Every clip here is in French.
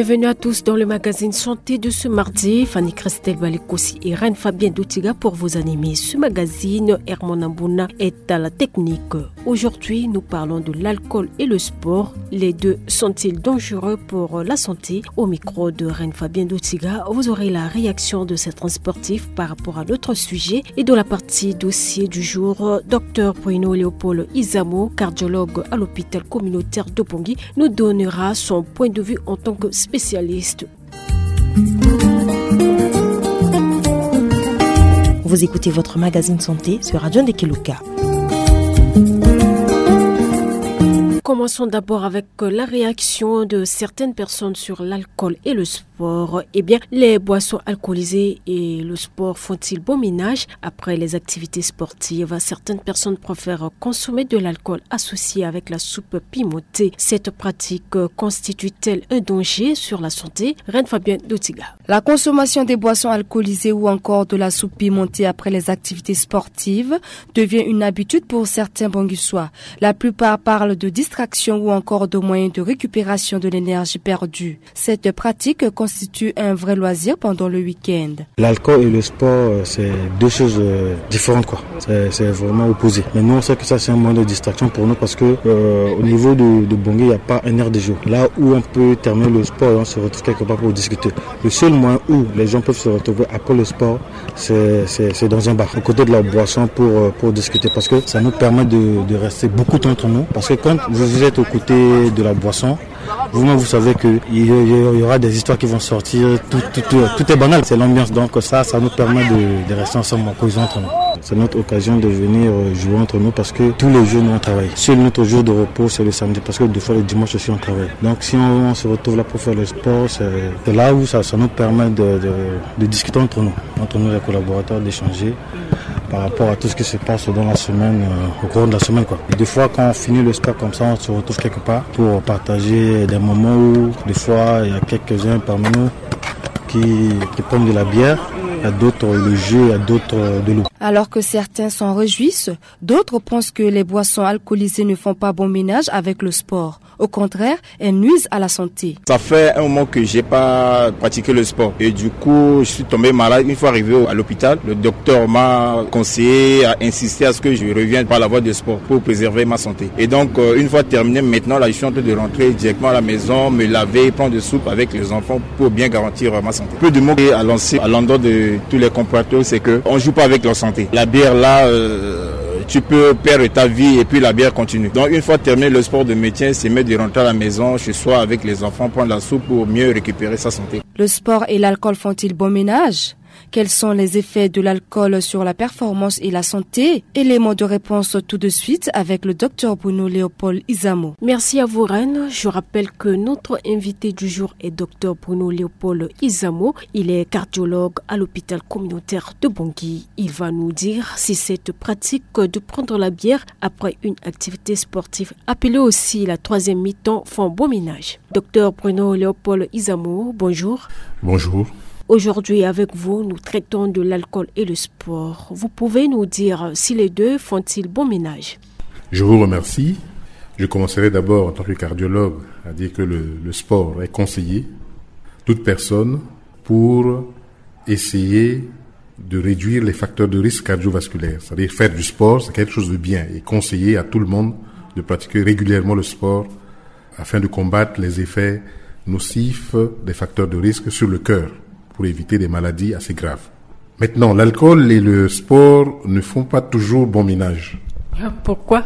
Bienvenue à tous dans le magazine Santé de ce mardi. Fanny Christelle Balekossi et Reine Fabien Doutiga pour vous animer ce magazine. Hermon Ambouna est à la technique. Aujourd'hui, nous parlons de l'alcool et le sport. Les deux sont-ils dangereux pour la santé? Au micro de Reine Fabien Doutiga, vous aurez la réaction de certains sportifs par rapport à notre sujet. Et dans la partie dossier du jour, Dr Bruno Léopold Izamo, cardiologue à l'hôpital communautaire de Bangui, nous donnera son point de vue en tant que spécialiste. Vous écoutez votre magazine santé sur Radio Ndekeluka. Commençons d'abord avec la réaction de certaines personnes sur l'alcool et le sport. Eh bien, les boissons alcoolisées et le sport font-ils bon ménage? Après les activités sportives, certaines personnes préfèrent consommer de l'alcool associé avec la soupe pimentée. Cette pratique constitue-t-elle un danger sur la santé? Reine Fabien Doutiga. La consommation des boissons alcoolisées ou encore de la soupe pimentée après les activités sportives devient une habitude pour certains Banguissois. La plupart parlent de distraction ou encore de moyens de récupération de l'énergie perdue. Cette pratique constitue un vrai loisir pendant le week-end. L'alcool et le sport, c'est deux choses différentes, quoi. C'est vraiment opposé. Mais nous, on sait que ça, c'est un moyen de distraction pour nous parce que au niveau de Bangui, il n'y a pas un air de jeu. Là où on peut terminer le sport et on se retrouve quelque part pour discuter. Le seul moyen où les gens peuvent se retrouver après le sport, c'est dans un bar, aux côtés de la boisson pour discuter parce que ça nous permet de rester beaucoup entre nous. Parce que quand vous êtes aux côtés de la boisson, vous-même vous savez qu'il y aura des histoires qui vont sortir, tout est banal, c'est l'ambiance. Donc ça nous permet de rester ensemble en cohésion entre nous. C'est notre occasion de venir jouer entre nous parce que tous les jours nous on travaille. Seul notre jour de repos c'est le samedi parce que des fois le dimanche aussi on travaille. Donc si on se retrouve là pour faire le sport, c'est là où ça nous permet de discuter entre nous les collaborateurs, d'échanger par rapport à tout ce qui se passe dans la semaine, au cours de la semaine, quoi. Et des fois, quand on finit le sport comme ça, on se retrouve quelque part pour partager des moments où, des fois, il y a quelques-uns parmi nous qui prennent de la bière. Il y a d'autres le jeu, il y a d'autres de l'eau. Alors que certains s'en réjouissent, d'autres pensent que les boissons alcoolisées ne font pas bon ménage avec le sport. Au contraire, elles nuisent à la santé. Ça fait un moment que j'ai pas pratiqué le sport et du coup, je suis tombé malade. Une fois arrivé à l'hôpital, le docteur m'a conseillé, a insisté à ce que je revienne par la voie du sport pour préserver ma santé. Et donc, une fois terminé, maintenant, là, je suis en train de rentrer directement à la maison, me laver, prendre de soupe avec les enfants pour bien garantir ma santé. Peu de mots à lancer à l'endroit de tous les compatriotes, c'est que on joue pas avec leur santé. La bière là, tu peux perdre ta vie et puis la bière continue. Donc une fois terminé le sport de maintien, c'est mieux de rentrer à la maison, chez soi avec les enfants, prendre la soupe pour mieux récupérer sa santé. Le sport et l'alcool font-ils bon ménage? Quels sont les effets de l'alcool sur la performance et la santé? Élément de réponse tout de suite avec le Dr Bruno Léopold Izamo. Merci à vous, Reine. Je rappelle que notre invité du jour est Dr Bruno Léopold Izamo. Il est cardiologue à l'hôpital communautaire de Bangui. Il va nous dire si cette pratique de prendre la bière après une activité sportive, appelée aussi la troisième mi-temps, font bon ménage. Dr Bruno Léopold Izamo, bonjour. Bonjour. Aujourd'hui, avec vous, nous traitons de l'alcool et le sport. Vous pouvez nous dire si les deux font-ils bon ménage? Je vous remercie. Je commencerai d'abord en tant que cardiologue à dire que le sport est conseillé toute personne pour essayer de réduire les facteurs de risque cardiovasculaire. C'est-à-dire faire du sport, c'est quelque chose de bien et conseiller à tout le monde de pratiquer régulièrement le sport afin de combattre les effets nocifs des facteurs de risque sur le cœur, pour éviter des maladies assez graves. Maintenant, l'alcool et le sport ne font pas toujours bon ménage. Pourquoi?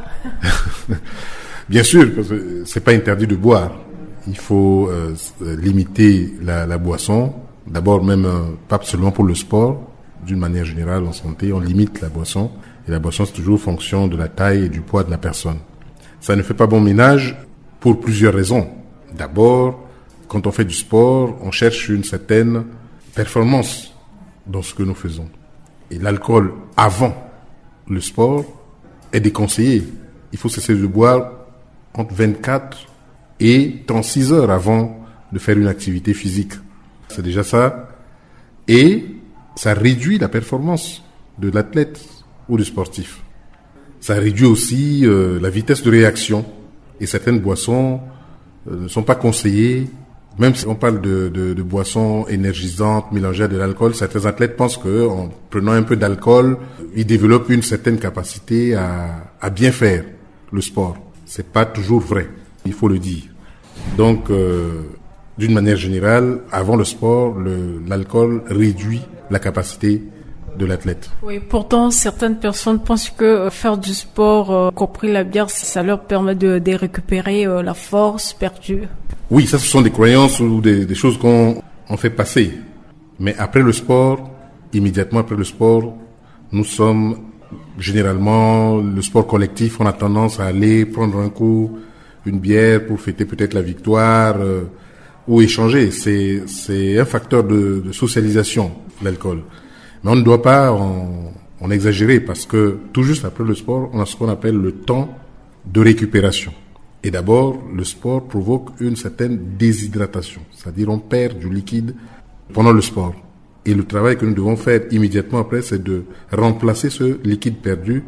Bien sûr, parce que c'est pas interdit de boire. Il faut limiter la boisson. D'abord, même pas seulement pour le sport, d'une manière générale en santé, on limite la boisson. Et la boisson, c'est toujours fonction de la taille et du poids de la personne. Ça ne fait pas bon ménage pour plusieurs raisons. D'abord, quand on fait du sport, on cherche une certaine performance dans ce que nous faisons. Et l'alcool avant le sport est déconseillé. Il faut cesser de boire entre 24 et 36 heures avant de faire une activité physique. C'est déjà ça. Et ça réduit la performance de l'athlète ou du sportif. Ça réduit aussi la vitesse de réaction. Et certaines boissons ne sont pas conseillées Même si on parle de boissons énergisantes mélangées à de l'alcool, certains athlètes pensent qu'en prenant un peu d'alcool, ils développent une certaine capacité à bien faire le sport. C'est pas toujours vrai, il faut le dire. Donc, d'une manière générale, avant le sport, l'alcool réduit la capacité de l'athlète. Oui, pourtant, certaines personnes pensent que faire du sport, compris la bière, ça leur permet de récupérer la force perdue. Oui, ça, ce sont des croyances ou des choses qu'on fait passer. Mais après le sport, immédiatement après le sport, nous sommes généralement, le sport collectif, on a tendance à aller prendre un coup, une bière pour fêter peut-être la victoire ou échanger. C'est un facteur de socialisation, l'alcool. Mais on ne doit pas en exagérer parce que tout juste après le sport, on a ce qu'on appelle le temps de récupération. Et d'abord, le sport provoque une certaine déshydratation, c'est-à-dire on perd du liquide pendant le sport. Et le travail que nous devons faire immédiatement après, c'est de remplacer ce liquide perdu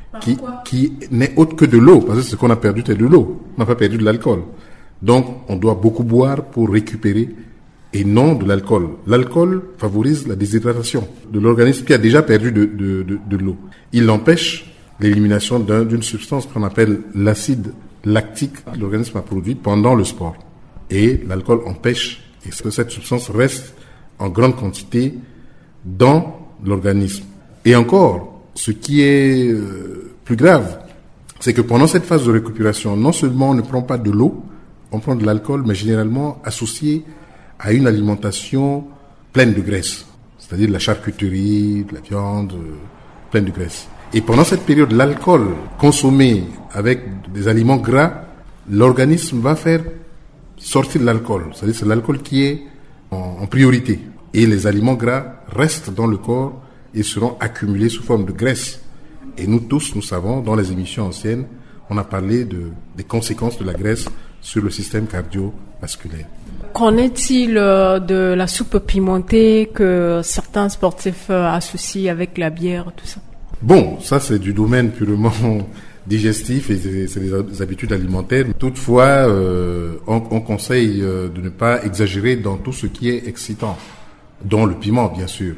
qui n'est autre que de l'eau, parce que ce qu'on a perdu, c'est de l'eau. On n'a pas perdu de l'alcool. Donc, on doit beaucoup boire pour récupérer et non de l'alcool. L'alcool favorise la déshydratation de l'organisme qui a déjà perdu de l'eau. Il empêche l'élimination d'une substance qu'on appelle l'acide lactique que l'organisme a produit pendant le sport. Et l'alcool empêche que cette substance reste en grande quantité dans l'organisme. Et encore, ce qui est plus grave, c'est que pendant cette phase de récupération, non seulement on ne prend pas de l'eau, on prend de l'alcool, mais généralement associé à une alimentation pleine de graisse, c'est-à-dire de la charcuterie, de la viande, pleine de graisse. Et pendant cette période, l'alcool consommé avec des aliments gras, l'organisme va faire sortir de l'alcool. C'est-à-dire c'est l'alcool qui est en priorité. Et les aliments gras restent dans le corps et seront accumulés sous forme de graisse. Et nous tous, nous savons, dans les émissions anciennes, on a parlé des conséquences de la graisse sur le système cardiovasculaire. Qu'en est-il de la soupe pimentée que certains sportifs associent avec la bière, tout ça? Bon, ça c'est du domaine purement digestif et c'est des habitudes alimentaires. Toutefois, on conseille de ne pas exagérer dans tout ce qui est excitant, dont le piment bien sûr.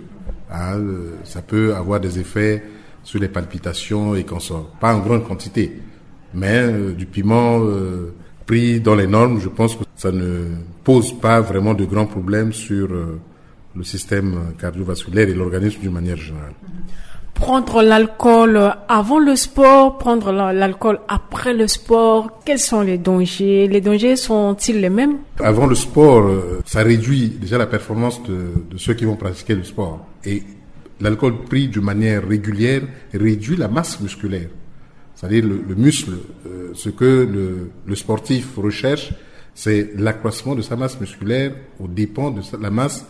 Ça peut avoir des effets sur les palpitations et consorts. Pas en grande quantité, mais du piment pris dans les normes, je pense que ça ne pose pas vraiment de grands problèmes sur le système cardiovasculaire et l'organisme d'une manière générale. Prendre l'alcool avant le sport, prendre l'alcool après le sport, quels sont les dangers? Les dangers sont-ils les mêmes? Avant le sport, ça réduit déjà la performance de ceux qui vont pratiquer le sport. Et l'alcool pris de manière régulière réduit la masse musculaire. C'est-à-dire le muscle, ce que le sportif recherche, c'est l'accroissement de sa masse musculaire aux dépens de la masse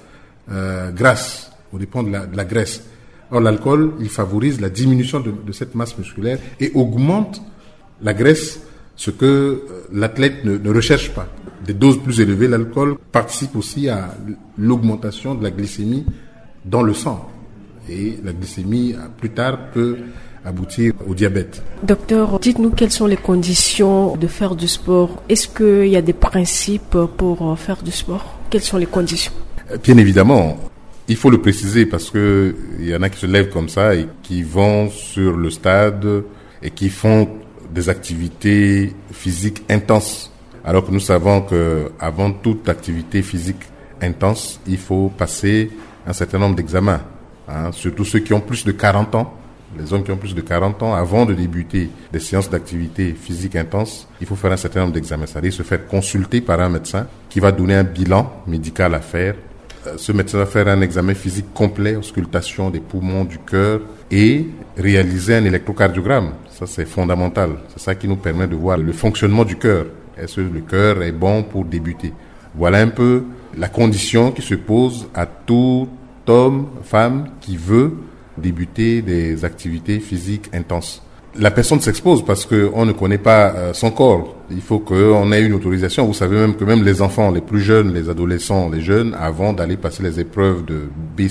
grasse, aux dépens de la graisse. Or, l'alcool, il favorise la diminution de cette masse musculaire et augmente la graisse, ce que l'athlète ne recherche pas. Des doses plus élevées, l'alcool participe aussi à l'augmentation de la glycémie dans le sang. Et la glycémie, plus tard, peut aboutir au diabète. Docteur, dites-nous quelles sont les conditions de faire du sport. Est-ce qu'il y a des principes pour faire du sport? Quelles sont les conditions? Bien évidemment. Il faut le préciser parce que il y en a qui se lèvent comme ça et qui vont sur le stade et qui font des activités physiques intenses. Alors que nous savons que avant toute activité physique intense, il faut passer un certain nombre d'examens. Surtout ceux qui ont plus de 40 ans. Les hommes qui ont plus de 40 ans, avant de débuter des séances d'activité physique intense, il faut faire un certain nombre d'examens. C'est-à-dire se faire consulter par un médecin qui va donner un bilan médical à faire. Ce médecin va faire un examen physique complet, auscultation des poumons, du cœur et réaliser un électrocardiogramme. Ça, c'est fondamental. C'est ça qui nous permet de voir le fonctionnement du cœur. Est-ce que le cœur est bon pour débuter? Voilà un peu la condition qui se pose à tout homme, femme qui veut débuter des activités physiques intenses. La personne s'expose parce qu'on ne connaît pas son corps. Il faut qu'on ait une autorisation. Vous savez même que même les enfants, les plus jeunes, les adolescents, les jeunes, avant d'aller passer les épreuves de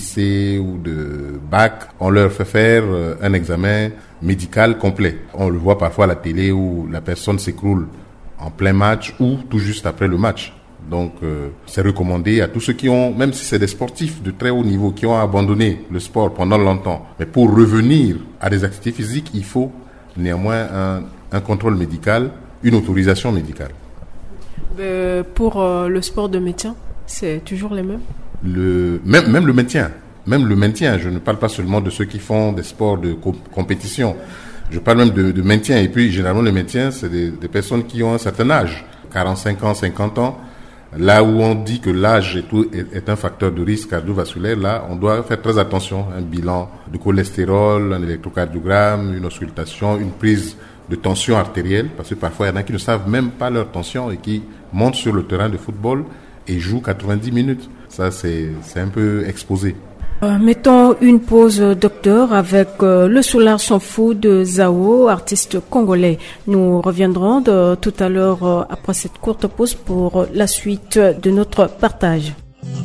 BC ou de bac, on leur fait faire un examen médical complet. On le voit parfois à la télé où la personne s'écroule en plein match ou tout juste après le match. Donc, c'est recommandé à tous ceux qui ont, même si c'est des sportifs de très haut niveau, qui ont abandonné le sport pendant longtemps. Mais pour revenir à des activités physiques, il faut néanmoins un contrôle médical, une autorisation médicale. Pour le sport de maintien, c'est toujours les mêmes? Même le maintien. Même le maintien, je ne parle pas seulement de ceux qui font des sports de compétition. Je parle même de maintien. Et puis, généralement, le maintien, c'est des personnes qui ont un certain âge, 45 ans, 50 ans. Là où on dit que l'âge est un facteur de risque cardiovasculaire, là, on doit faire très attention. Un bilan de cholestérol, un électrocardiogramme, une auscultation, une prise de tension artérielle, parce que parfois, il y en a qui ne savent même pas leur tension et qui montent sur le terrain de football et jouent 90 minutes. Ça, c'est un peu exposé. Mettons une pause, docteur, avec le Soulard s'en fout de Zao, artiste congolais. Nous reviendrons tout à l'heure après cette courte pause pour la suite de notre partage.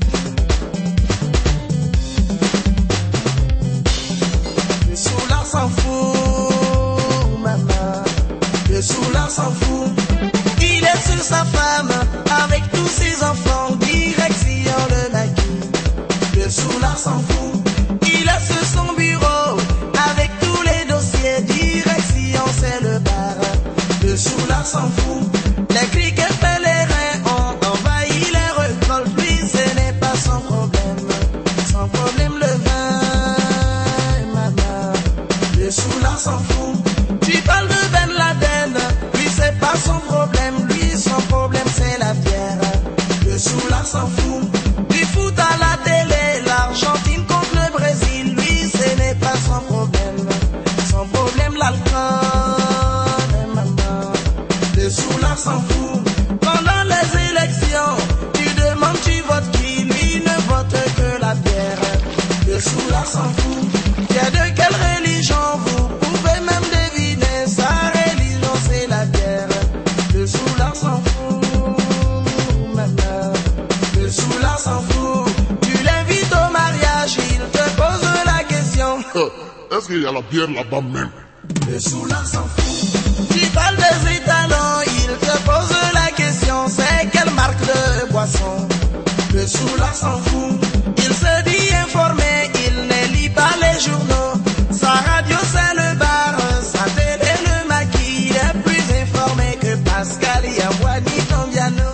Le Soulard s'en fout, maman. Le Soulard s'en fout. Il est sur sa femme avec tous ses enfants, direction le maquis. Le Soulard s'en fout. Il est sur son bureau avec tous les dossiers, direction c'est le bar. Le Soulard s'en fout. Les criquets pèlerins ont envahi les récoltes. Lui ce n'est pas son problème. Son problème le vin, maman. Le Soulard s'en fout. Tu parles de Ben Laden. Lui c'est pas son problème. Lui son problème c'est la bière. Le Soulard s'en fout. Du foot à la télé, l'Argentine contre le Brésil. Lui ce n'est pas son problème. Son problème l'alcool, maman. Le Soulard s'en fout. Pendant les élections, tu demandes tu votes qui. Lui ne vote que la bière. Le Soulard s'en fout. Tu es de quelle religion? Vous pouvez même deviner. Sa religion c'est la bière. Le Soulard s'en fout, maman. Le Soulard s'en fout. Tu l'invites au mariage, il te pose la question. Est-ce qu'il y a la bière là-bas même? Le Soulard s'en fout. Tu parles des étalons, il te pose la question. C'est quelle marque de boisson? Le Soulard s'en fout. Il se dit informé, il ne lit pas les journaux. Sa radio c'est le bar, sa télé le maquis. Il est plus informé que Pascal Yawani Tombiano.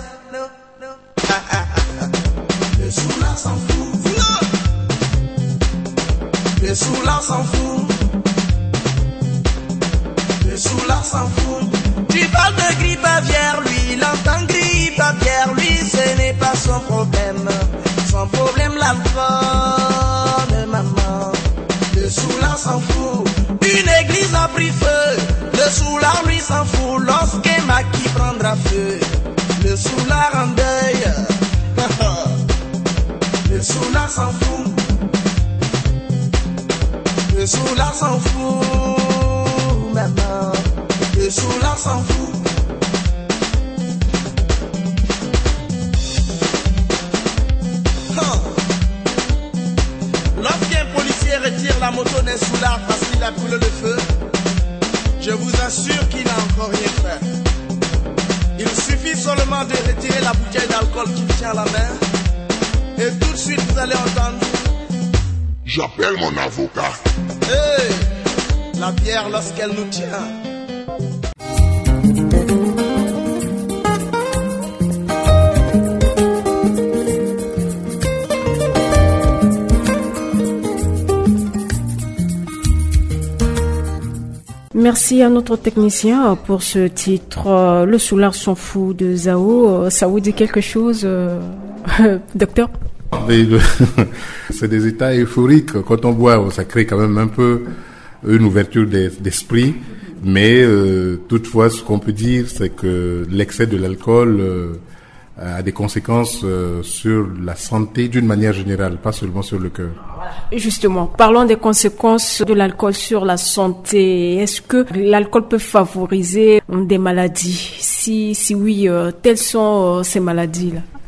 Le Soulard s'en fout. Le Soulard s'en fout. Le Soulard s'en fout. Tu parles de grippe aviaire, lui il entend grippe aviaire. Lui ce n'est pas son problème. Son problème l'alcool, maman. Le Soulard s'en fout. Une église a pris feu. Le Soulard lui s'en fout. Lorsqu'un maquis prendra feu, le Soulard en deuil. Le Soulard s'en fout. Le Soulard s'en fout, maman. Le Soulard s'en fout. Lorsqu'un policier retire la moto d'un Soulard parce qu'il a brûlé le feu, je vous assure qu'il n'a encore rien fait. Il suffit seulement de retirer la bouteille d'alcool qu'il tient à la main et tout de suite vous allez entendre: J'appelle mon avocat. hey, la bière lorsqu'elle nous tient. Merci à notre technicien pour ce titre. Le Soulard s'en fout de Zao. Ça vous dit quelque chose, docteur? C'est des états euphoriques. Quand on boit, ça crée quand même un peu une ouverture d'esprit. Mais toutefois, ce qu'on peut dire, c'est que l'excès de l'alcool a des conséquences sur la santé d'une manière générale, pas seulement sur le cœur. Justement, parlons des conséquences de l'alcool sur la santé. Est-ce que l'alcool peut favoriser des maladies? Si oui, quelles sont ces maladies-là?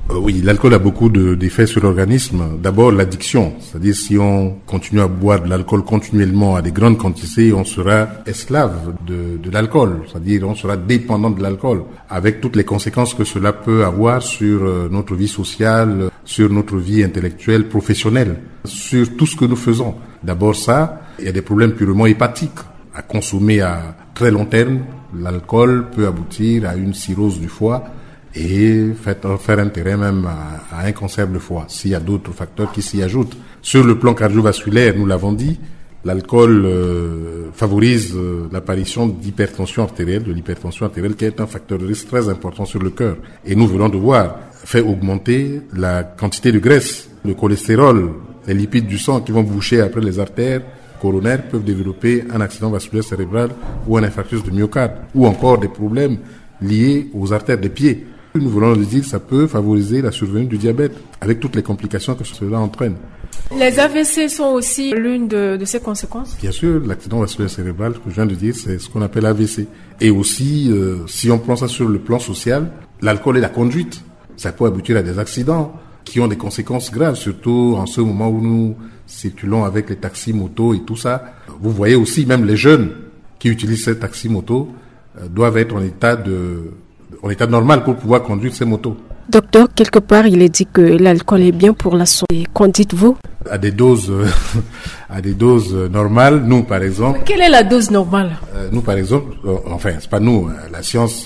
Oui, l'alcool a beaucoup d'effets sur l'organisme. D'abord, l'addiction, c'est-à-dire si on continue à boire de l'alcool continuellement à des grandes quantités, on sera esclave de l'alcool, c'est-à-dire on sera dépendant de l'alcool, avec toutes les conséquences que cela peut avoir sur notre vie sociale, sur notre vie intellectuelle, professionnelle, sur tout ce que nous faisons. D'abord ça, il y a des problèmes purement hépatiques. À consommer à très long terme, l'alcool peut aboutir à une cirrhose du foie, et faire intérêt même à un cancer de foie, s'il y a d'autres facteurs qui s'y ajoutent. Sur le plan cardiovasculaire, nous l'avons dit, l'alcool favorise l'apparition d'hypertension artérielle, de l'hypertension artérielle qui est un facteur de risque très important sur le cœur. Et nous venons de voir, fait augmenter la quantité de graisse, le cholestérol, les lipides du sang qui vont boucher après les artères coronaires peuvent développer un accident vasculaire cérébral ou un infarctus de myocarde, ou encore des problèmes liés aux artères des pieds. Nous voulons le dire, ça peut favoriser la survenue du diabète, avec toutes les complications que cela entraîne. Les AVC sont aussi l'une de ces conséquences? Bien sûr, l'accident vasculaire cérébral, que je viens de dire, c'est ce qu'on appelle AVC. Et aussi, si on prend ça sur le plan social, l'alcool et la conduite, ça peut aboutir à des accidents qui ont des conséquences graves, surtout en ce moment où nous circulons avec les taxis motos et tout ça. Vous voyez aussi, même les jeunes qui utilisent ces taxis motos doivent être en état normal pour pouvoir conduire ces motos. Docteur, quelque part, il est dit que l'alcool est bien pour la santé. Qu'en dites-vous? À des doses normales. Nous, par exemple. Mais quelle est la dose normale? Nous, par exemple, enfin, c'est pas nous. La science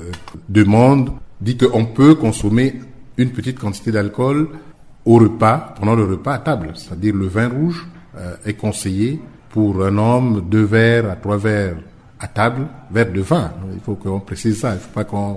dit qu'on peut consommer une petite quantité d'alcool au repas, pendant le repas à table. C'est-à-dire le vin rouge est conseillé pour un homme 2 verres à 3 verres à table, verre de vin. Il faut qu'on précise ça. Il ne faut pas qu'on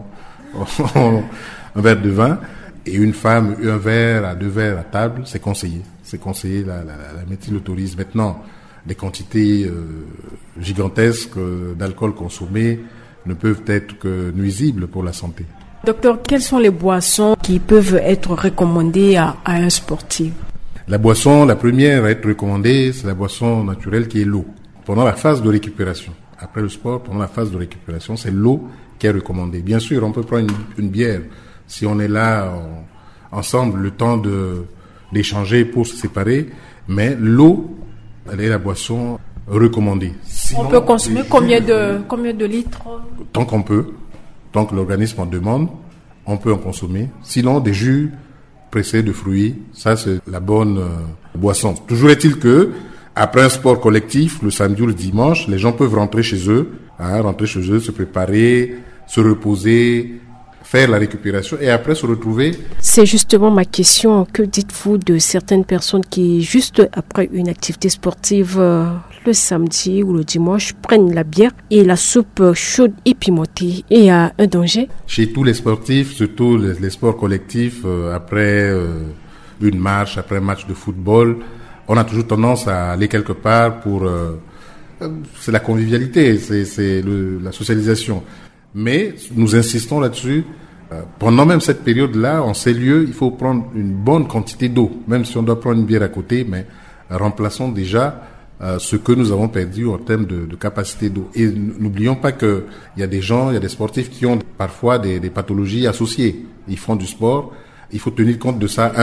un verre de vin, et une femme 1 verre à 2 verres à table, c'est conseillé. C'est conseillé, la médecine l'autorise. Maintenant, des quantités gigantesques d'alcool consommé ne peuvent être que nuisibles pour la santé. Docteur, quelles sont les boissons qui peuvent être recommandées à un sportif? La boisson, la première à être recommandée, c'est la boisson naturelle qui est l'eau. Pendant la phase de récupération, après le sport, pendant la phase de récupération, c'est l'eau qui est recommandée. Bien sûr, on peut prendre une bière si on est là ensemble, le temps d'échanger pour se séparer, mais l'eau, elle est la boisson recommandée. Sinon, on peut consommer combien de litres? Tant qu'on peut, tant que l'organisme en demande, on peut en consommer. Sinon, des jus pressés de fruits, ça c'est la bonne boisson. Toujours est-il que après un sport collectif, le samedi ou le dimanche, les gens peuvent rentrer chez eux, se préparer, se reposer, faire la récupération et après se retrouver. C'est justement ma question. Que dites-vous de certaines personnes qui, juste après une activité sportive, le samedi ou le dimanche, prennent la bière et la soupe chaude et pimentée? Et il y a un danger? Chez tous les sportifs, surtout les sports collectifs, après une marche, après un match de football, on a toujours tendance à aller quelque part pour... c'est la convivialité, c'est la socialisation. Mais nous insistons là-dessus. Pendant même cette période-là, en ces lieux, il faut prendre une bonne quantité d'eau. Même si on doit prendre une bière à côté, mais remplaçons déjà ce que nous avons perdu en termes de capacité d'eau. Et n'oublions pas qu'il y a des gens, il y a des sportifs qui ont parfois des pathologies associées. Ils font du sport. Il faut tenir compte de ça.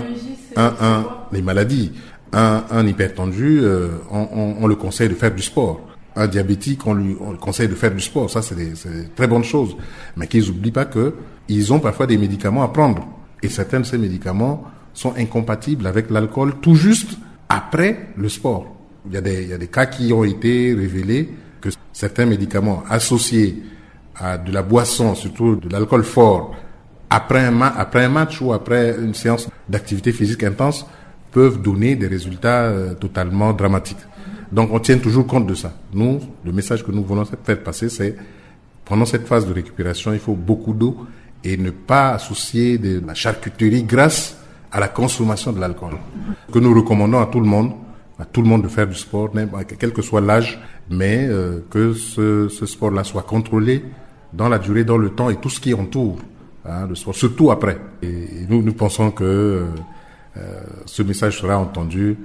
Les maladies. Un hypertendu, on le conseille de faire du sport. Un diabétique, on le conseille de faire du sport. Ça, c'est des très bonnes choses. Mais qu'ils n'oublient pas qu'ils ont parfois des médicaments à prendre. Et certains de ces médicaments sont incompatibles avec l'alcool tout juste après le sport. Il y a des cas qui ont été révélés que certains médicaments associés à de la boisson, surtout de l'alcool fort, après un match ou après une séance d'activité physique intense, peuvent donner des résultats totalement dramatiques. Donc on tient toujours compte de ça. Nous, le message que nous voulons faire passer, c'est pendant cette phase de récupération, il faut beaucoup d'eau et ne pas associer de la charcuterie grasse à la consommation de l'alcool. Que nous recommandons à tout le monde de faire du sport, quel que soit l'âge, mais que ce sport-là soit contrôlé dans la durée, dans le temps et tout ce qui entoure le sport, surtout après. Et nous pensons que ce message sera entendu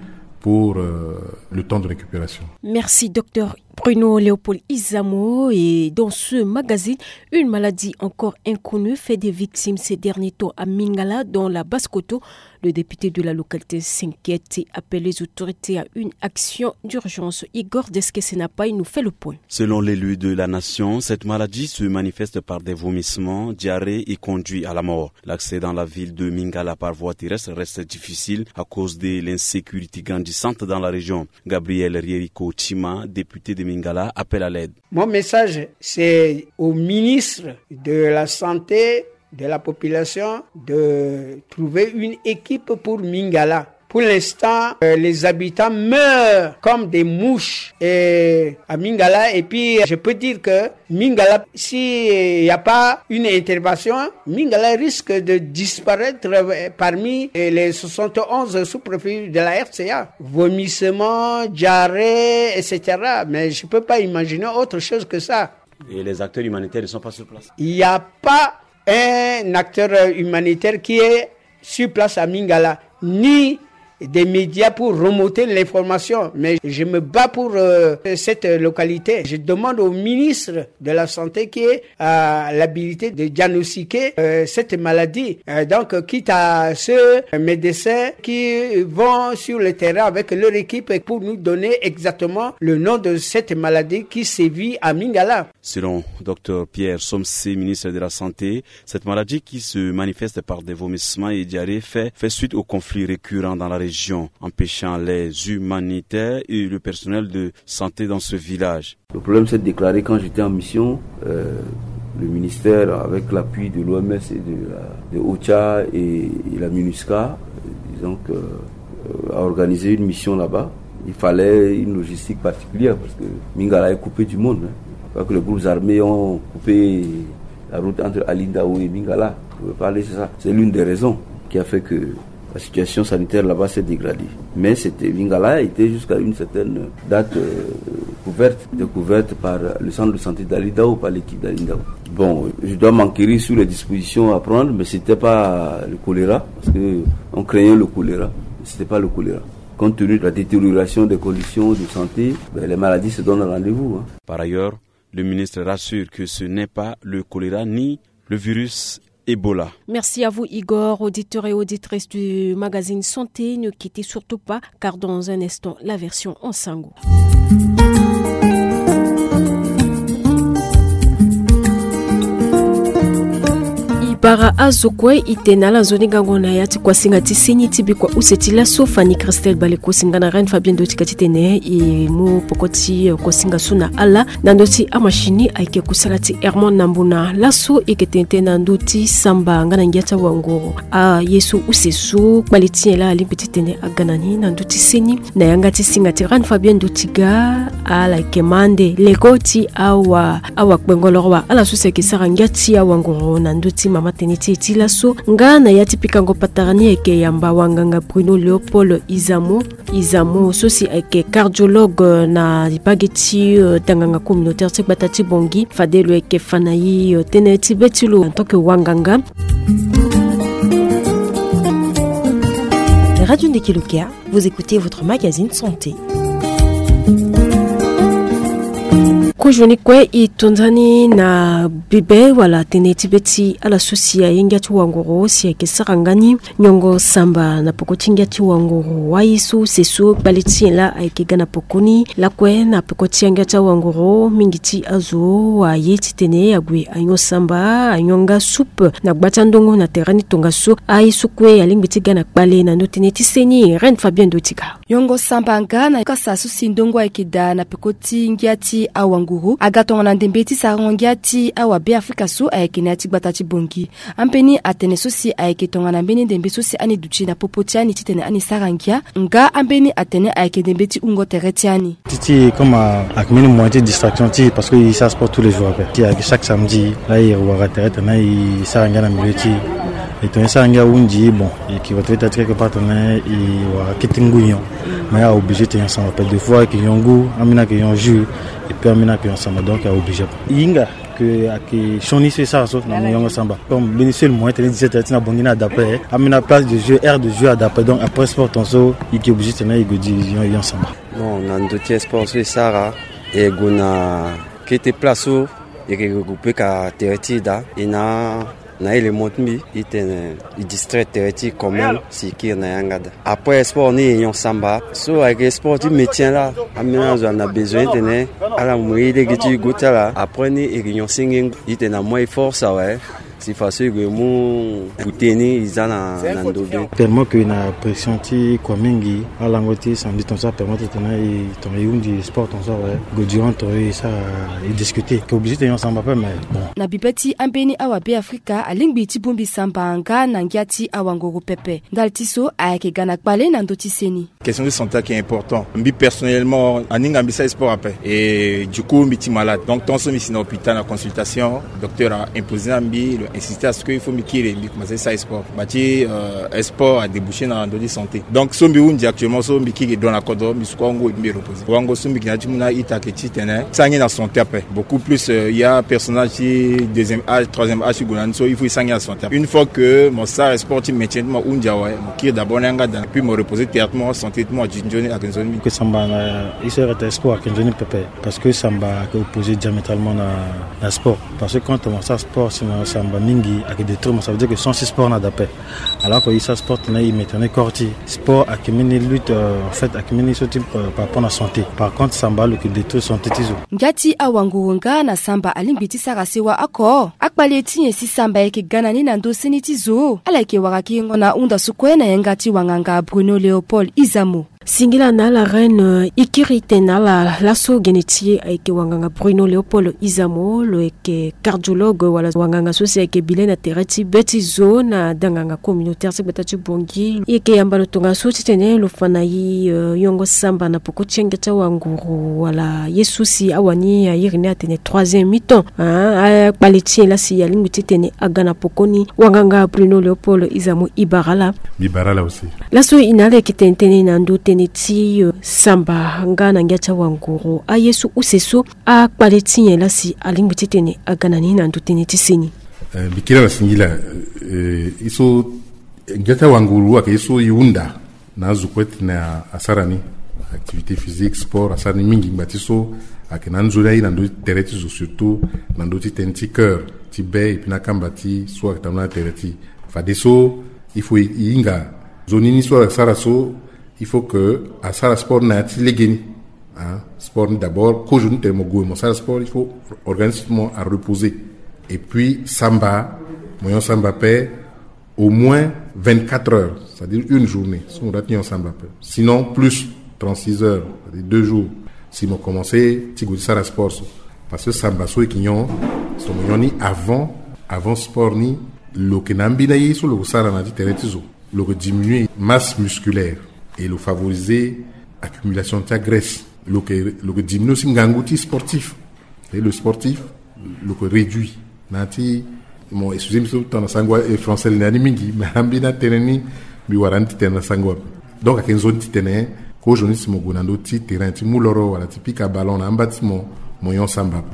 pour le temps de récupération. Merci docteur Bruno Léopold Izamo. Et dans ce magazine, une maladie encore inconnue fait des victimes ces derniers temps à Mingala, dans la Basse-Koto. Le député de la localité s'inquiète et appelle les autorités à une action d'urgence. Igor Deskesenapai nous fait le point. Selon l'élu de la nation, cette maladie se manifeste par des vomissements, diarrhée et conduit à la mort. L'accès dans la ville de Mingala par voie terrestre reste difficile à cause de l'insécurité grandissante dans la région. Gabriel Rierico Chima, député de Mingala, appelle à l'aide. Mon message, c'est au ministre de la Santé, de la population, de trouver une équipe pour Mingala. Pour l'instant, les habitants meurent comme des mouches à Mingala. Et puis, je peux dire que Mingala, s'il n'y a pas une intervention, Mingala risque de disparaître parmi les 71 sous-préfets de la RCA. Vomissements, diarrhée, etc. Mais je ne peux pas imaginer autre chose que ça. Et les acteurs humanitaires ne sont pas sur place? Il n'y a pas un acteur humanitaire qui est sur place à Mingala, ni des médias pour remonter l'information. Mais je me bats pour cette localité. Je demande au ministre de la Santé qui a l'habilité de diagnostiquer cette maladie. Donc, quitte à ceux médecins qui vont sur le terrain avec leur équipe pour nous donner exactement le nom de cette maladie qui sévit à Mingala. Selon Dr Pierre Somsé, ministre de la Santé, cette maladie qui se manifeste par des vomissements et diarrhées fait suite aux conflits récurrents dans la région, empêchant les humanitaires et le personnel de santé dans ce village. Le problème s'est déclaré quand j'étais en mission. Le ministère, avec l'appui de l'OMS et de OCHA et la MINUSCA, disons a organisé une mission là-bas. Il fallait une logistique particulière parce que Mingala est coupé du monde. Que les groupes armés ont coupé la route entre Alindao et Mingala. Je veux parler, c'est ça. C'est l'une des raisons qui a fait que la situation sanitaire là-bas s'est dégradée. Mais Mingala était jusqu'à une certaine date découverte par le centre de santé d'Alindao, par l'équipe d'Alindao. Bon, je dois m'enquérir sur les dispositions à prendre, mais c'était pas le choléra, parce que on craignait le choléra, mais c'était pas le choléra. Compte tenu de la détérioration des conditions de santé, les maladies se donnent rendez-vous. Par ailleurs, le ministre rassure que ce n'est pas le choléra ni le virus Ebola. Merci à vous Igor, auditeurs et auditrices du magazine Santé. Ne quittez surtout pas car dans un instant, la version en sango. Para azokwe itena la zone gangona yati kwa singati senyi tibi kwa usetila sofani Christelle Baleko singana ren Fabien Doti katitene e mu pokoti kwa singa suna ala nandoti amashini aike kusalati Hermon Nambuna laso eketente nandoti samba ngana ngiata wango a Yesu usesu baliti la limpetitene aganani nandoti senyi na yangati singati ren Fabien Dotiga ala kemande lekoti awa kwengolorwa ala suseke sarangati awango nandoti mama teniti tilaso ngana yati pikango patarani eke yamba wanganga Bruno Léopold Izamo sosi eke cardiologue na bageti tanganga communautaire tek batati bongi fadelo eke fanayi teneti betilo en tant que wanganga. Radio Ndekeluka, vous écoutez votre magazine Santé. Kujoni kwe itonzani na bibe wala teneti beti ala susia yengati wangoro si sarangani nyongo samba na pokoti ngati wangoro waisu sesu baliti la aikegana pokoni la kwe na pokoti ngati wangoro mingiti azo wa yeti tene agwe anyo samba anyonga soupe na gbatandongo na terani tongaso aisu kwe alingbiti gana kbale na noteneti seni ren Fabien Dotika yongo samba ngana kasasu sindongo aikeda na pokoti ngati awango agatonga na ndembeti sarongiati awa be Afrika so ayekenati batati bongi ampeni atene sosi ayeketonga na mbeni ndembe sosi ani duchi na popotiani titene ani sarangia nga ampeni atene ayekendembeti ungo teretiani titi comme avec une moitié de distraction ti parce que il s'asport tous les jours après chaque samedi là il revoira terre na il sarangia na mileti et ton sarangia undi bon et qui va être quelque part tourner et wa kitinguyon mais obligé de ensemble des fois que yongu amina que yon jus et puis amina que ensemble donc obligé inga que aki Choni c'est ça sauf na moyongo samba comme l'initial moyen télé 17 na bongina adapté amina place de jeu aire de jeu adapté donc après sport tonso il est obligé de na igodi yon samba non nan dotier sport c'est ça et gona qui était place et regroupé ka teretida ina na ile montmi itene i distrait tereti comme si ki na yangada après sport ni yon samba so avec sport du métier là amena on a besoin de ala moyi de gitu gotala après ni réunion singing itena moins force ouais si facile que mon bouteni izana nandobe tellement que na pression ti kwa mingi ala ngoti samedi ton ça permet de tenir ton yundi sport ton ça ouais godion to ça et discuter que obligé de yon samba pas mais bon na bipeti ambeni awabe Afrika alingbi ti bombi samba nga na ngiati awangoro pepe daltiso ayake gana kpale na ndoti seni question de santé qui est important mbi personnellement aninga mbisa sport après et du coup mbi ti malade donc ton so mi sina hôpital na consultation docteur a imposé mbi insister à ce qu'il faut m'équiler commencer ça sport bâti sport a débouché dans la santé donc sombi undi actuellement sombi qui dans la corde mi squango et mi reposer wango sombi qui na timuna itaketi tene sangi na santé après beaucoup plus il y a personnage deuxième âge troisième âge gonanso il faut sangi na santé une fois que mon ça sport métier moi undi ouais qui d'abord nanga dans puis me reposer théâtrement santé moi jinjoni à zone que samba il serait sport à zone pepe parce que samba est opposé diamétralement na sport parce que quand on ça sport sinon samba mingi avec des trucs ça veut dire que sans sport n'a d'appel alors que ça sport là il mettait corti sport à mini lutte en fait à mini ce type par rapport à la santé par contre samba le que des trucs santé tizo ngati awanguonga na samba alimbiti sarasewa ako akbaleti si samba yake ganani na ndoseni tizo alake waraki ngona unda sukwena yangati wanganga Bruno Léopold Izamo Singila na la reine ikirite na la so genetier avec wanganga Bruno Léopold Izamo le ke cardiologue wala wanganga sosi avec bilena tereti betizo na danganga communautaire sekbetatu bongi yeke yambalo tonga so tene lo fanayi yongo samba na poko chengeta wanguru wala yesusi awani yirine atene 3e mi-temps a baleti la si yalingu tene agana pokoni wanganga Bruno Léopold Izamo Ibarala aussi la so inale kitentene na ndo neti samba ngana ngiacha wanguru a yesu useso a kwaleti la si alingbiti tene aganani na ndutene tiseni bikira la singila iso ngiacha wanguru ake iso yunda na zukweti na asarani activité physique sport asarani mingi mbatiso ake nanzura ina ndo tereti surtout na ndo tenti cœur tibe et puis na kambati soit tamna tereti fadeso il faut inga zonini soit saraso il faut que à ça sport n'a tilégeni sport d'abord qu'aujourd'hui tellement goût mon ça sport il faut organiquement à reposer et puis samba moyen samba paix au moins 24 heures c'est-à-dire une journée si on doit tenir samba paix sinon plus 36 heures c'est-à-dire 2 jours si on commencer ti goût ça sport parce que samba so ekinyon so moyoni avant sport ni lo kenambi na yi so lo sara na teretizo lo diminuer masse musculaire et le favoriser accumulation de graisse le diminue aussi ngangouti sportif et le sportif le réduit nati mon excusez-moi dans sangwa et français l'année mingi mais ambina teneni mi waranti tena sangwa donc à 15 zone titene ko journaliste mo gonando ti terrain ti muloro wala ti pika ballon na ambati mo yon samba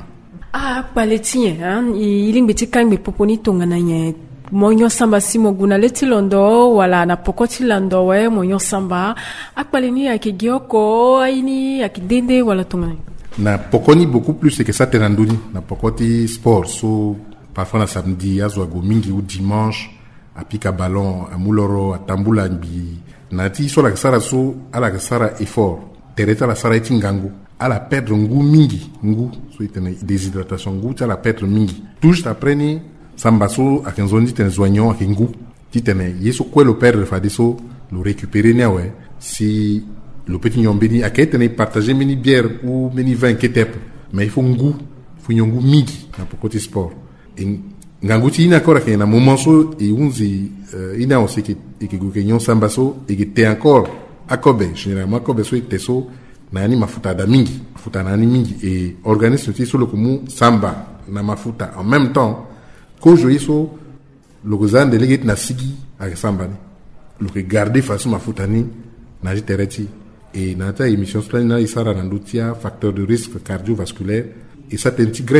paletien ilingbi kangbe poponi tonga na nye monyo samba si moguna leti londo wala na pokoti lando we monyo samba akpaleni akigioko aini akidende wala tonga na pokoni beaucoup plus que ça tenanduni na pokoti sport so parfois na samedi azwa go mingi ou dimanche a pika ballon a muloro a tambula bi na ti so la sara so ala sara effort tereta la sara etingango ala perdre ngu mingi ngu so itene déshydratation ngu ta la perdre mingi tout juste après ni sambaso a kenzoni tene soignant a kingu titene yeso kwelo perdre fadiso le récupérer ne ouais si le petit nyombeni a ketene partager mini bière ou mini vin ketep mais il faut ngu fu nyongu mingi na pokoti sport et nganguti ina kora ke na moment so e unzi ina aussi que gokenyon sambaso et que te encore akobe généralement akobe so iteso na yani mafuta da mingi mafuta na mingi et organisme ti so le komu samba na mafuta en même temps ko joiso le gozan délégué na sigi a samba ni le garder face mafuta ni na jitereti et na ta émission so na isara na ndutia facteur de risque cardiovasculaire et ça t'inti graisse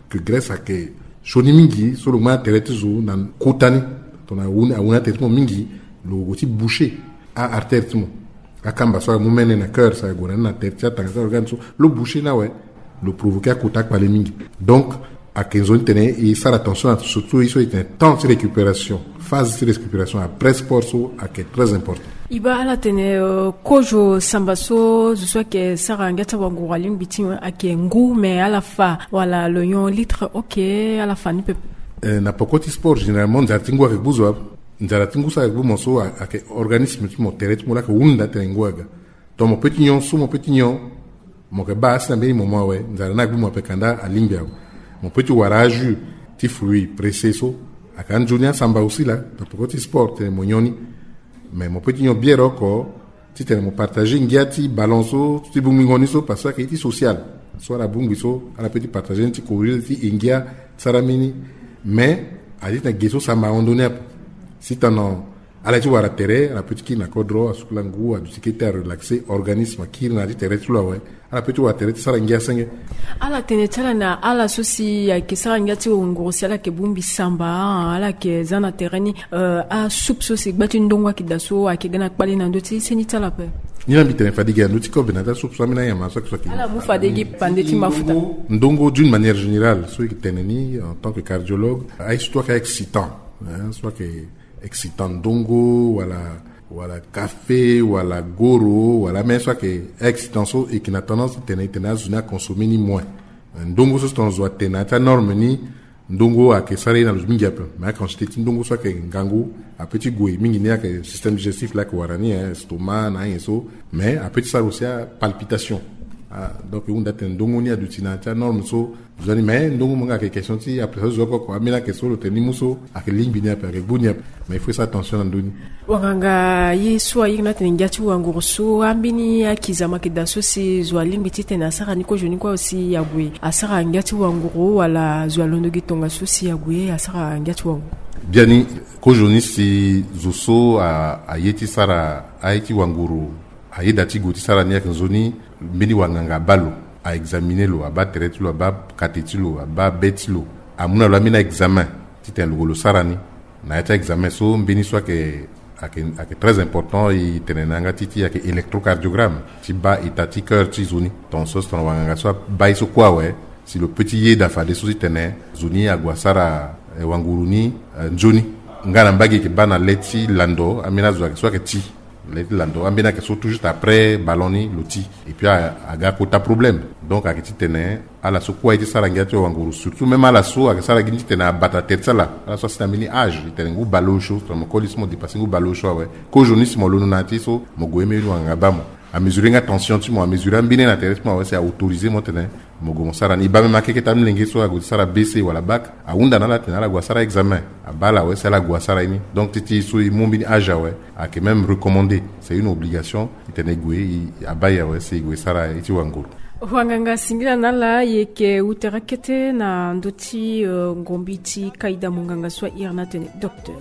que grâce à que Shoni Mingi, sur le moment teretizo, nan Kotani, on a una teretizo Mingi, le aussi bouché à artère timo. À Kamba, soit moumene na cœur, ça a na teretizo, tanga organe, le bouché na ouais, le provoquer à Kotak par les Mingi. Donc, à 15 ans, il faut faire attention, surtout, il faut être un temps de récupération, phase de récupération après sport, qui est très important. Iba ala tene kojo sambaso juswa ke sara ngata wangu waling bitin ake ngu me ala fa wala le yon litre ok ala fa ni pe na pokoti sport généralement nzatingu avec buzwa nzaratingu sa avec bumoso ake organisme tu mo teret mo la ko unda tenguaga to mo petit nyon so mo petit nyon mo ke bas na be mo mo we nzarana bu mo pe kanda alimbia mon petit waraju ti fruit pressé so akan junior samba aussi là na pokoti sport mo nyoni. Mais mon petit nyon bière encore, si tu as partagé ngiati balanço, tu bungoni so parce que c'est social. Soit la bungiso, à la petite partager un petit courrier, ti ingia, saramini. Mais à dit na gesso ça m'a donné. Si tu en à la tu voir terre, la petite qui n'a pas droit à suklangu, à du sécurité relaxé, organisme qui n'a dit terre tout là ouais. À la petite voir terre, ça ngia sangue. Ala tenetala na ala sosi ke sara ngati ngorosi ala ke bumbi samba ala ke zana tereni a soup sosi gbati ndongwa kidaso akigana kpali na ndoti senitala pe. Ni na bitene fadiga ndoti ko benata soup so mina ya maso ko ki. Ala mu fadegi pandeti mafuta. Ndongo d'une manière générale, ceux qui teneni en tant que cardiologue, a histoire excitant, hein, soit que excitant ndongo wala café wala goro wala mais soit que excitant so et qui n'a tendance à consommer ni moins ndongo so ton zo tenata norme ni ndongo a que ça na los mingi peu mais quand j'étais ndongo soit que ngango a petit goût mingi ni a que système digestif là que warani estomac na eso mais a petit ça aussi a palpitation. Donc on date ndongo ni adutinata norme so zoni mais ndongo manga que question ti après ça zo ko amina que so le tenimuso a que ligne binia per bunia mais il faut faire attention à ndoni wanganga yesu ayina teningati wangu so ambini akizama kidaso si zwaling bitite na sara niko joni kwa aussi yagwe asara ngati wangu wala zwalondo gitonga so si yagwe asara ngati wangu biani ko joni si zoso a yeti sara aiti wanguru ayedati goti sara ni akinzoni mbini wanganga balo a examiner lo aba traiter lo aba kateti lo aba beti lo amuna lo amina examen titen lo sarani na eta examen so mbini soit que ake très important i tenenanga titi ake électrocardiogramme ti ba itati cœur ti zoni ton sos ton wanganga soit ba iso kwa we si le petit yé d'afade so tene zoni agwasara wanguruni njoni ngana mbagi ke bana leti lando amina zo soit que ti lando ambina que surtout juste après balloni loti et puis aga kota problème donc akiti tene ala so kwa iti sara ngati wanguru surtout même ala so aga sara ginti tene abata tertsala ala so stamini âge tene ngu balosho to mo kolismo dépasser ngu balosho ouais ko journalisme lo nati so mo goeme lu ngabamo à mesurer nga tension tu mo à mesurer mbine na terresmo ouais c'est à autoriser mo tene mo go sara ni ba me makeke tam lengi so aga sara baisser wala bac a unda na la tene ala gwa sara examen a bala ouais c'est la gwa sara ini donc titi so mo mbini âge ouais a que même recommandé c'est une obligation itene gwe abaya ouais c'est gwe sara iti wanguru wanganga singira nala yeke uterakete na ndoti ngombiti kaida munganga swa irna tene docteur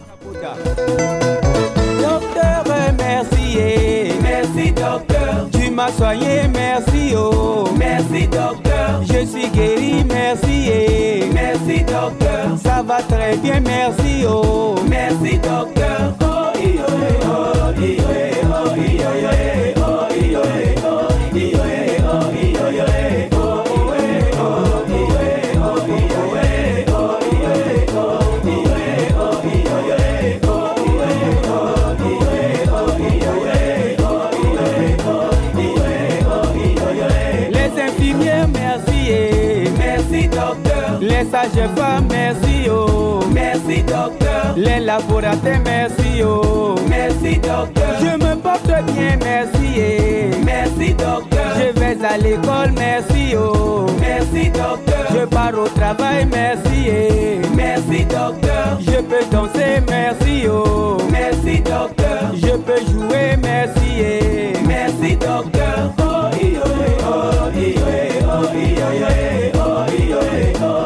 merci docteur tu m'as soigné merci oh merci docteur je suis guéri merci docteur ça va très bien merci oh merci docteur oh iyo oh iyo oh iyo oh iyo oh iyo les sages-femmes, merci oh, merci docteur. Les laboratoires, merci oh, merci docteur. Je me porte bien, merci merci docteur. Je vais à l'école, merci oh, merci docteur. Je pars au travail, merci merci docteur. Je peux danser, merci oh, merci docteur. Je peux jouer, merci merci docteur. Oh iyo oh iyo oh iyo oh iyo oh.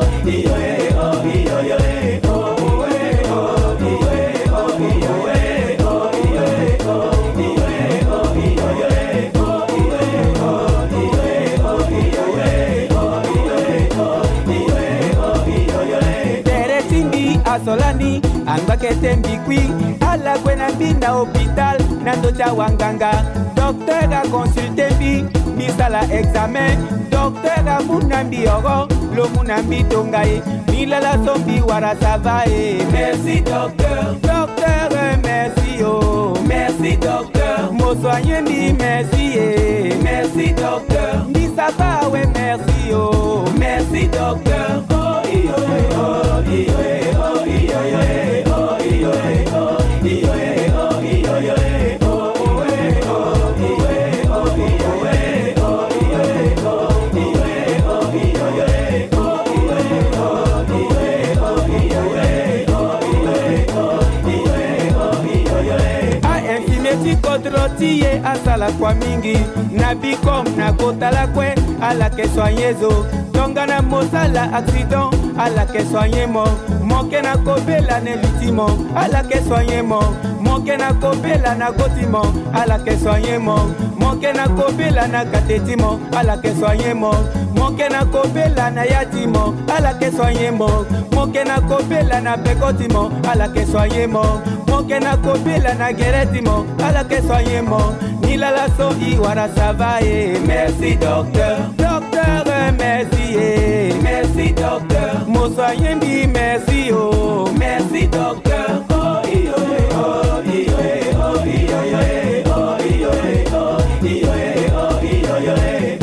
angakete mbikwi ala kwena binda hôpital nando cha wanganga docteur a consulté bi misala examen docteur a munambi oro lo munambi tongai milala sombi wara savae merci docteur docteur merci oh merci docteur mo soigné mi merci merci docteur mi sava ouais merci oh merci docteur oh iyo oh iyo oh iyo oh iyo oh iyo oh iyo Kodrotiye asala kwa mingi nabikom na kotala kwe ala ke soignezo tonga na mosala accident ala ke soignemo moke na kobela ne litimo ala ke soignemo moke na kobela na gotimo ala ke soignemo moke na kobela na katetimo ala ke soignemo moke na kobela na yatimo ala ke soignemo moke na kobela na pekotimo ala ke soignemo moke na kobela na geretimo ala ke soignemo nilala so iwara savae merci docteur docteur merci merci docteur mo soignendi merci oh merci docteur oh iyo oh iyo oh iyo oh iyo oh iyo oh iyo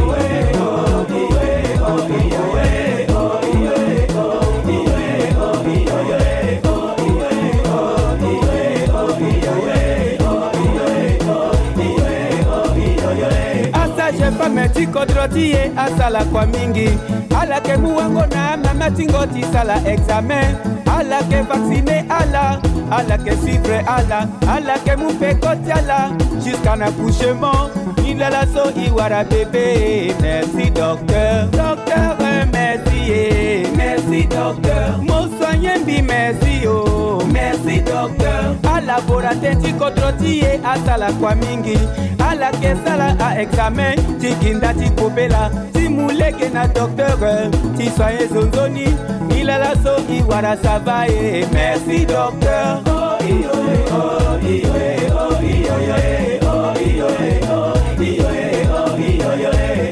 meti kodrotiye asala kwa mingi ala ke muwango na mama tingoti sala examen ala ke vacciner ala ke suivre ala ke mupe koti ala jusqu'à l'accouchement il a la so iwara bébé merci docteur docteur merci merci docteur mo soigné bi merci oh merci docteur ala boratenti kodrotiye asala kwa mingi ala ke sala a examen tikinda tikopela timuleke na docteur ti soye zonzoni ilala so iwara savae merci docteur oh iyo oh iyo oh iyo oh iyo oh iyo oh iyo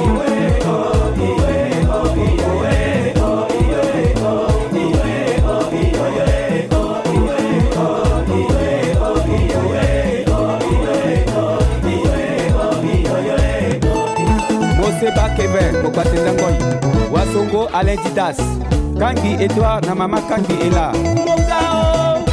Seba Kevin, Mokwatenda Ngoy, Wasongo Alain Didas, Kangi Edouard na mama Kangi Ela. Mbokao,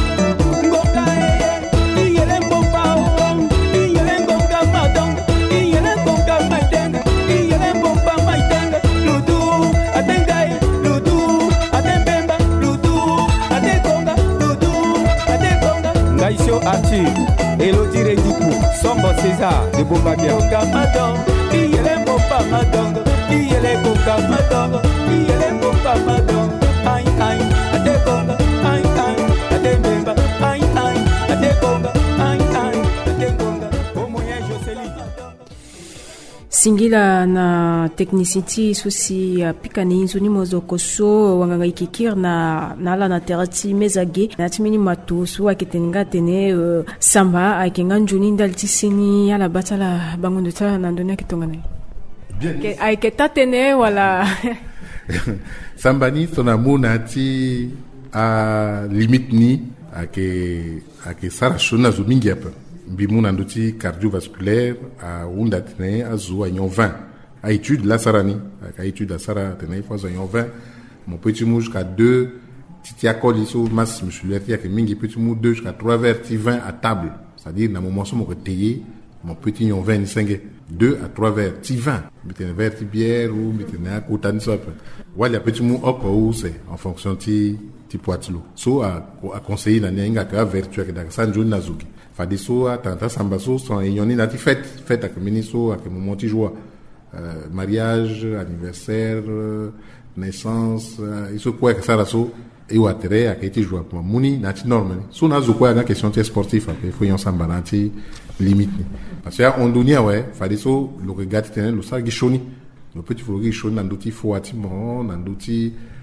Iyele Mbokao, Iyele Mbokao Madong, Iyele Mbokao Maiteng, Iyele Mbokao Maiteng, Ludu, Atengai, Ludu, Atembemba, Ludu, Atekonga, Ludu, Atekonga. Ngaisho Archie, Elodie Renduku, Sombo César, de Bombabia. Madong, Iyele Mbokao Madong, Iyele Mbokao Madong, Iyele Mbokao Madong, ai ai, Atekonga, ai ai, Atembemba, ai ai, Atekonga, ai ai, Atekonga, Omoyen Joseli. Singila na technicity susi pikani nzuni mozoko so wanganga ikikir na ala na terati mezage na timini matusu akitenga tene samba akenga njuni ndaltisini ala batala bangondo tala na ndona kitongana bien aiketa tene wala sambani sonamuna ti a limite ni ake sarashona zumingi hapa mbimuna ndoti cardiovasculaire a unda tene azu a 20 a étude la sarani a étude la sara tene fois a 20 mon petit mou jusqu'à 2 titi akoli so masse musculaire ti a mingi petit mou 2 jusqu'à 3 verres ti 20 à table, c'est-à-dire na moment so mo teye mon petit 25 2 à 3 verres ti 20 mitene verre ti bière ou mitene a kotani so wala petit mou oko ou c'est en fonction ti poitlo so a conseiller na ninga ka vertu ke da sanjo nazuki fadi so tanta samba so son yoni na ti fête ak miniso ak moment ti joie mariage anniversaire naissance iso quoi que ça la so e o atere ak ti joie muni na ti normal so na zo quoi na question ti sportif ak faut yon samba na ti limite parce que on dunia ouais fadi so lo regati tenen lo sa gishoni le petit flogi choni na ndoti foati mon na ndoti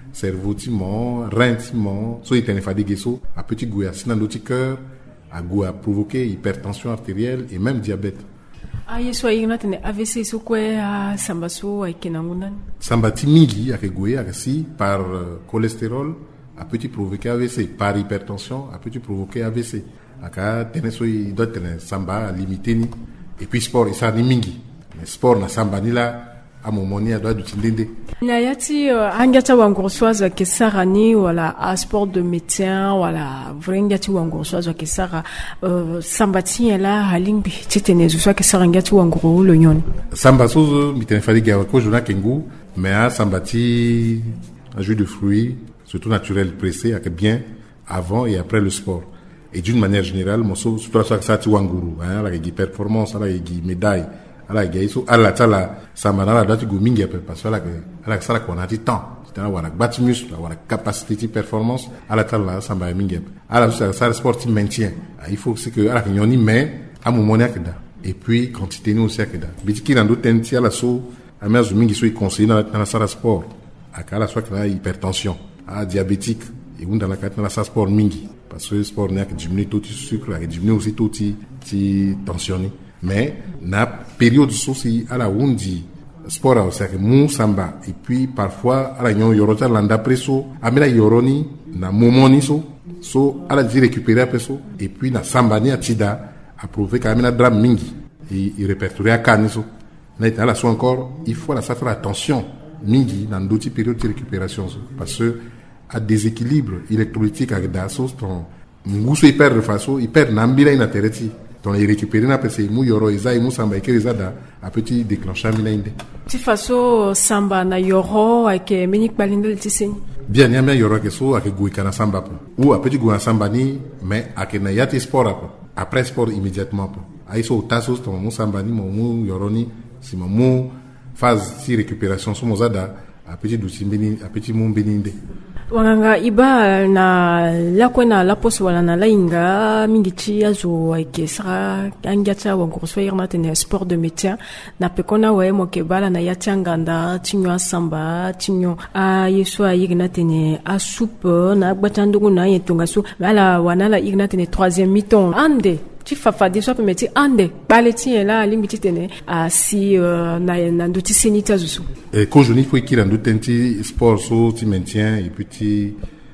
cerveau timon, rein timon, so il t'en fadigue so, à petit goût à sinon notre cœur, à goût à provoquer hypertension artérielle et même diabète. Yeso ayina tene AVC so kwa samba so aikenangunan. Samba timigi à goût à si par cholestérol a petit provoquer AVC, par hypertension a petit provoquer AVC. Aka tene so il doit tenir samba limité ni et puis sport il ça ni mingi. Mais sport na samba ni là à moment ni doit du tindende. Na yati angata wangorsoise ke sarani wala a sport de médecin wala vrengati wangorsoise ke sara samba tiela halingbi titenezu so ke sarangati wangoro lo nyon. Samba so mitene fali ga ko jona kengu mais a samba ti un jus de fruits surtout naturel pressé avec bien avant et après le sport. Et d'une manière générale, mon surtout ça tu wanguru, hein, la gi performance, la gi médaille, la gi so ala tala samba na dati go mingi parce que la ça qu'on a du temps. C'est là wala bat muscle, wala capacité de performance, ala tala samba mingi. Ala ça sport qui maintient. Il faut c'est que ala nyoni mais à moment na keda. Et puis quantité nous aussi keda. Bitiki na d'autres tenti ala so a mais mingi so conseillé dans la sport. Akala soit que la hypertension, diabétique et on dans la carte dans la sport mingi. Parce que le sport n'a que diminué tout le sucre, a diminué aussi tout le tensionné. Mais, na période souci, à la wundi, sport, c'est que mou samba, et puis parfois, à la yon yorota landa preso, à la yoroni, na momoni so, à la dit récupérer après so, et puis na samba ni atida, a prouvé qu'à la drame mingi, et il répertorié à kaniso. Là, à la so encore, il faut la faire attention, mingi, dans d'autres périodes de récupération, parce que, à déséquilibre électrolytique avec d'assos ton nguso hyper de façon hyper nambila ina tereti ton il récupérer na pese mu yoro eza mu samba ekeza da a petit déclencheur minainde ti façon samba na yoro avec menik balindel tiseni bien ya me yoro ke so avec gui kana samba ou a petit gui samba ni mais avec na yati sport après sport immédiatement ai so tasos ton mu samba ni mu yoro ni si mu phase si récupération so mozada a petit douci beni a petit mu beninde wanganga iba na lakwena la poso wala na lainga mingichi azo aikesra angata wangorso irna tene sport de métier na pekona we mokebala na yatanganda tinyo samba tinyo a yeso ayigna tene a soupe na gbatandugu na yetonga so ala wanala igna tene 3e mi-temps ande ti fafa de so pemeti ande baleti la limbiti tene a si na nduti senita zusu et ko joni faut qu'il en tenti sport so ti maintien et puis ti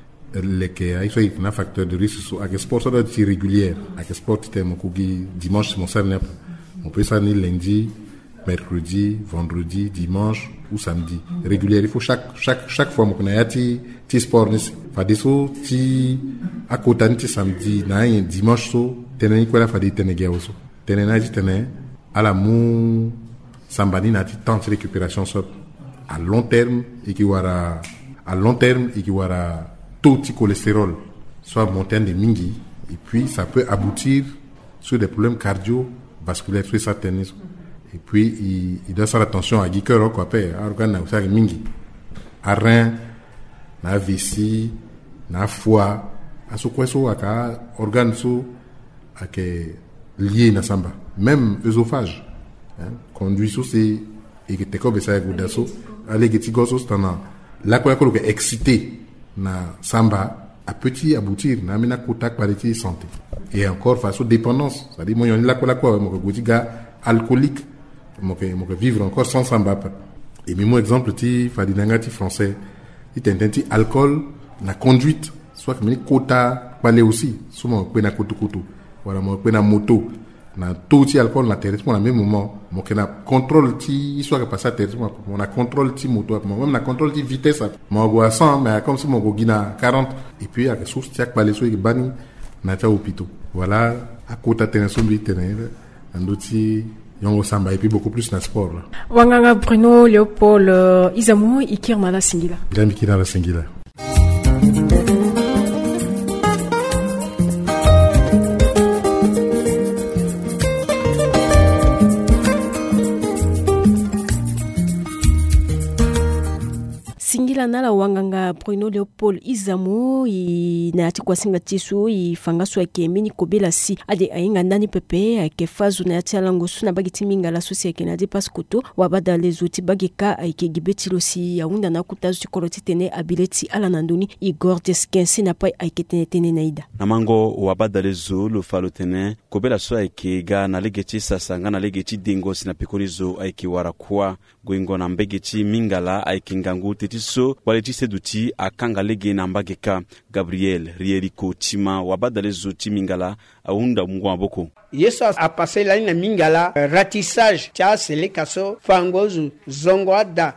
leke ay so na facteur de risque so ak sport so da ti régulière ak sport ti mo ko gi dimanche mon sernep on peut ça ni lundi mercredi vendredi dimanche ou samedi régulière il faut chaque fois mo ko na yati ti sport ni fa de so ti akotani ti samedi na dimanche so tenen ko la fa de tenege oso tenen na tenen ala mu sambani na ti temps de récupération so à long terme equiwara taux de cholestérol soit montant de mingi et puis ça peut aboutir sur des problèmes cardiovasculaires sur certains et puis il doit faire attention à guicœur quoi pé organe na usagi mingi à rein na vessie na foie à ce quoi so aka organe so ake lié na samba même œsophage hein conduit so c'est et que te ko besa gudaso ale geti goso stana la quoi ko excité na samba à petit aboutir na mina contact parité santé et encore face aux dépendances c'est-à-dire moi la quoi mo ko diga alcoolique mo que vivre encore sans samba et même exemple ti fadinanga ti français il t'entend alcool na conduite soit que quota parler aussi souvent ko na koto voilà mo ko na moto na tout ti alcool na terrestre na même moment mo que na contrôle ti soit que passer terrestre mo na contrôle ti moto même na contrôle ti vitesse mo go à 100 mais comme si mo go gina 40 et puis avec source ti parler so que bani na ta hôpital voilà à côté terrestre bi tenir andoti yongo samba et puis beaucoup plus na sport là wanganga Bruno Léopold Izamo ikirma la singila bien mikina la singila. singila nala wanganga Bruno Leopold Izamu na atikwa singa tisu ifangaso yake mini kobela si ade ainga ndani pepe ake fazu na yatiala ngosu na bagiti minga la sosi yake na depas koto wabada lezuti bagika ake gibeti losi ya unda na kutazu chikoloti tene abileti ala nanduni Igor Deskensi na pai ake tene naida na mango wabada lezu lo falo tene kobela so ake ga na legeti sasanga na legeti dingo sina pekolizo ake warakua goingo na mbegeti mingala ake ngangu tetiso waleti seduti akanga lege na mbageka Gabriel Rieriko Chima wabada lezu timingala aunda mungu maboko Yesu a passé la na mingala ratissage tia sele kaso fangozu zongoada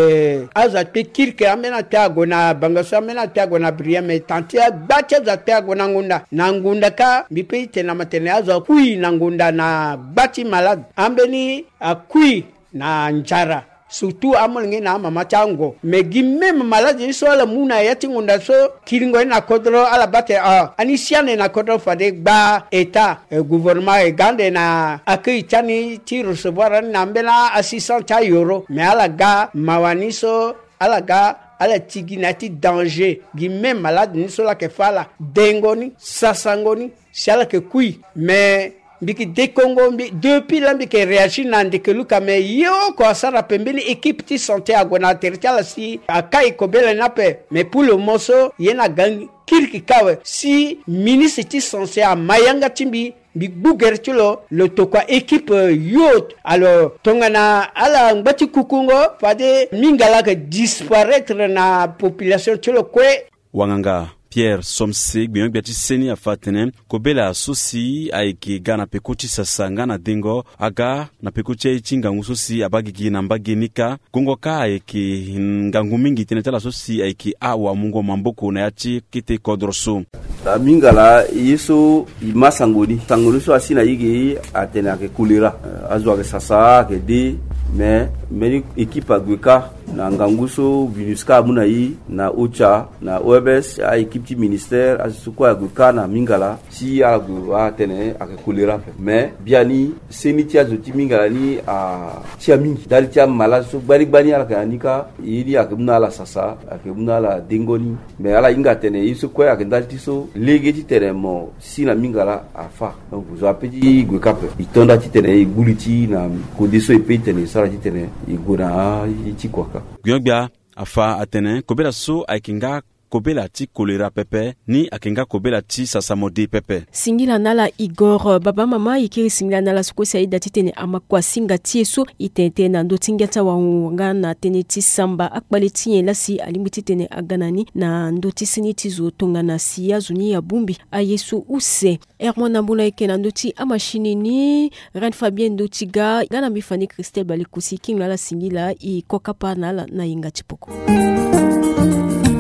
aza te kirke amena tago na bangaso amena tago na briame tantia bacha za tago na ngunda ka bipeite na matene aza kui na ngunda na bati malade ambeni akui na njara surtout amolingi na mama chango me gimme malade so la muna yati ngunda so kiringo na kodro ala bate anisiane na kodro fade ba eta gouvernement e gande na akei tani ti recevoir na mbela assistant ta euro me ala ga mawaniso ala ga ala tiginati danger gimme malade ni so la ke fala dengoni sasangoni siala ke kui me biki de Congo depuis l'ambi que réagit nande que luka me yo ko sara pembeni équipe ti santé agona tertiala si akai kobela nape mais pour le moso yena gang kirki kawe si ministre ti santé a mayanga timbi bi bugertulo le tokwa équipe yo alors tongana ala ngati kukungo fade mingala que disparaître na population tulo kwe wanganga Pierre Somse biyon biati seni afatene kobela sosi aiki gana pekoti sasanga na dengo aga na pekoti ichinga ngusosi abagigi na mbagenika gongo ka aiki ngangu mingi tenetala sosi aiki awa mungo mamboko na yachi kite kodroso la mingala yeso imasangoni sangoni so asina yigi atena ke kulira azwa ke sasa ke de mais meni équipe agweka na nganguso vinuska muna yi na ocha na OBS a équipe du ministère asuko agweka na mingala si agwa tene akakulira mais biani seniti azoti mingala ni a chiamingi dali tia malaso bani ala kanika yidi akemuna la sasa akemuna la dengoni mais ala inga tene yiso ko akendalti so legeti tene mo si na mingala afa donc vous appeli gweka pe itonda ti tene iguliti na kodiso epetene sara ti tene igona ichikwaka Gyogbia afa atene kobela so aikinga kobela ti kolera pepe ni akinga kobela ti sasamodi pepe singila nala Igor baba mama ikiri singila nala sukosi aida titene amakwa singa tieso itente na ndo tingata wanga na tene ti samba akpale tinye lasi alimiti tene aganani na ndo tisini tizo tonga na siya zuni ya bumbi a Yesu use Hermona mbula eke na ndo ti amashini ni Ren Fabien ndo tiga gana mifani Christelle balikusi king nala singila i kokapa nala na inga tipoko